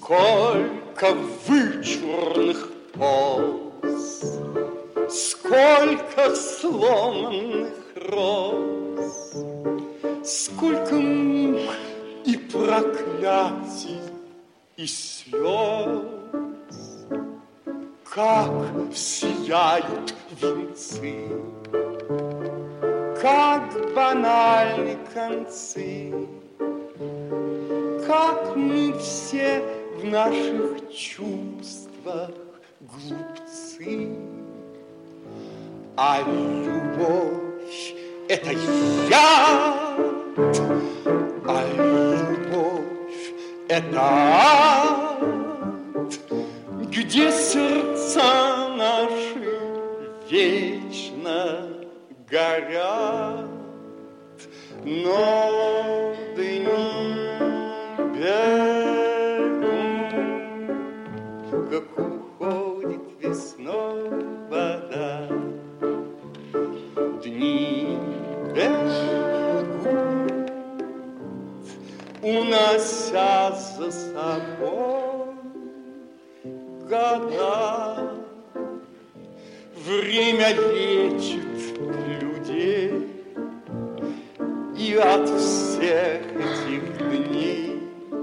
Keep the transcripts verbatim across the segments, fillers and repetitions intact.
Сколько вычурных поз, сколько сломанных роз, сколько мук и проклятий и слез. Как сияют венцы, как банальны концы, как мы все в наших чувствах глупцы. А любовь — это яд, а любовь — это ад, где сердца наши вечно горят, но дни бегут, как уходит весной вода. Дни бегут, унося за собой года. Время лечит людей, и от всех этих дней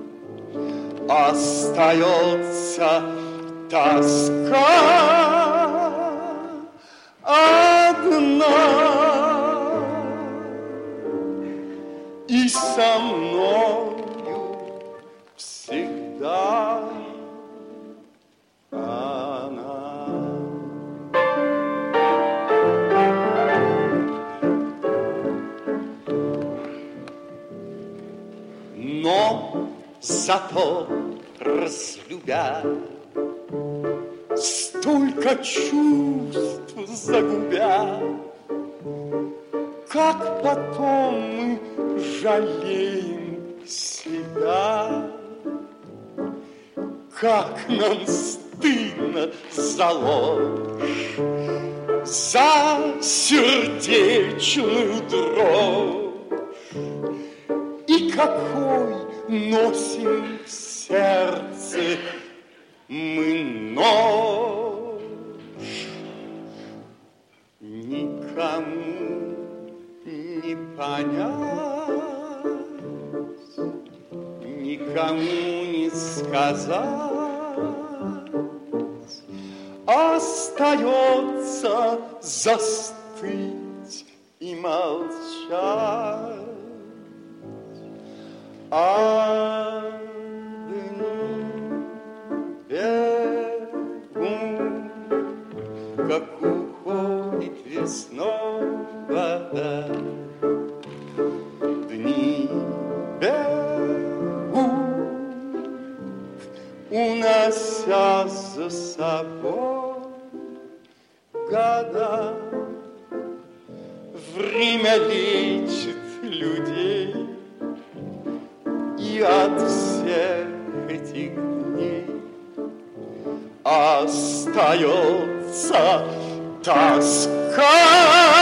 остается тоска одна. И со мною всегда она. Но зато разлюбя, столько чувств загубя, как потом мы жалеем себя, как нам стыдно за ложь, за сердечную дрожь. И какой носим в сердце мы нож. Никому не понять, никому не сказать, остается застыть и молчать. А дни бегут, как уходит весной вода. Дни бегут, унося за собой года. Время лечит людей, и от всех этих дней остается тоска.